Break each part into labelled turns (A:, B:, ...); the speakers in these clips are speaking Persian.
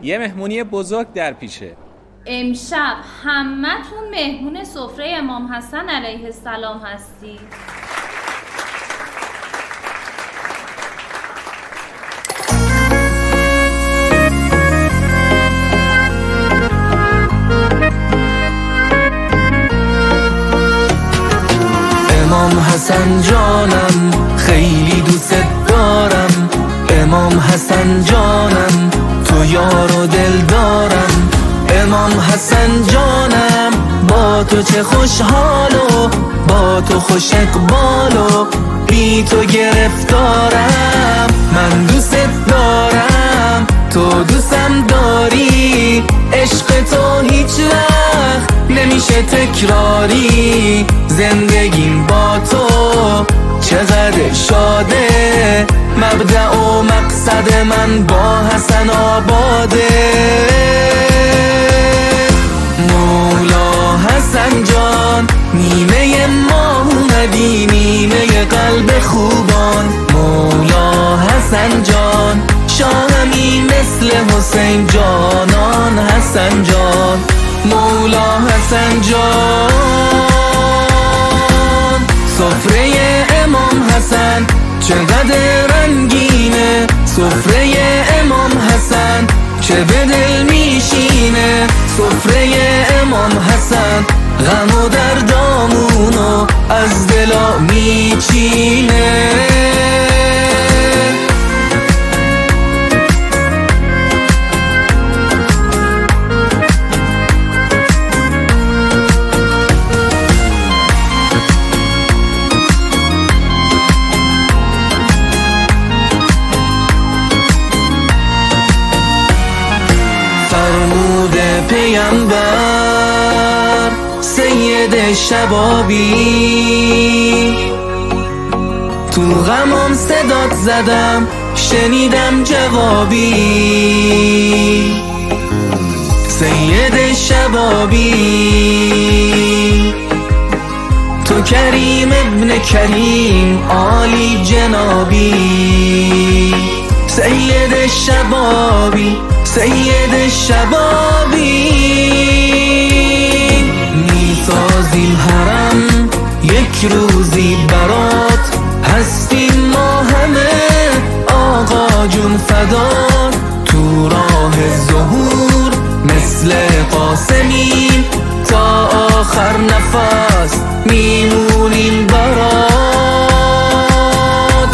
A: یه مهمونی بزرگ در پیشه.
B: امشب همتون مهمون سفره امام حسن علیه السلام هستی.
C: امام حسن جانم خیلی دوست دارم، امام حسن جانم تو یار و دل دارم، امام حسن جانم با تو چه خوشحال و با تو خوش اقبال و بی تو گرفتارم. من دوست دارم تو دوستم داری، عشق تو هیچ وقت نمیشه تکراری، زندگیم با تو چقدر شاده، مبدأ و مقصد من با حسن آباده. مولا حسن جان نیمه ما اومدی، نیمه قلب خوبان، مولا حسن جان شاهمی مثل حسین جانان، حسن جان مولا حسن جان. سفره امام حسن چقدر رنگینه، سفره امام حسن چه به دل میشینه، سفره امام حسن غم و دردامونو از دلا میچینه. پیامبر سید شبابی، تو غمم صدات زدم شنیدم جوابی، سید شبابی تو کریم ابن کریم عالی جنابی، سید شبابی سید شبابی. میسازیم حرم یک روزی برات، هستیم ما همه آقا جون فدات، تو راه ظهور مثل قاسمیم تا آخر نفس میمونیم برات.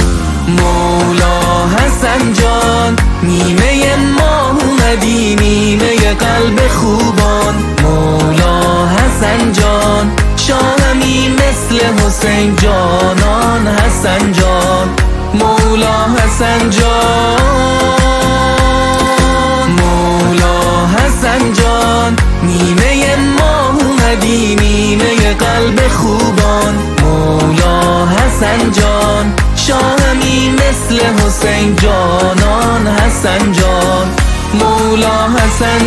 C: مولا حسن جان نیمه ما اومدی، نیمه قلب خوبان، مولا حسن جان شاهمی مثل حسین جانان، حسن جان مولا حسن جان. مولا حسن جان نیمه ما اومدی، نیمه قلب خوبان، مولا حسن جان شاهمی مثل حسین جانان، حسن جان مولا حسن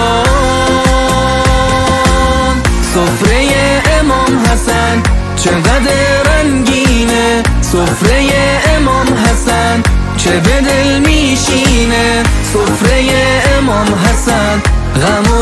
C: جان. سفره امام حسن چقدر رنگینه، سفره امام حسن چه به دل میشینه، سفره امام حسن غم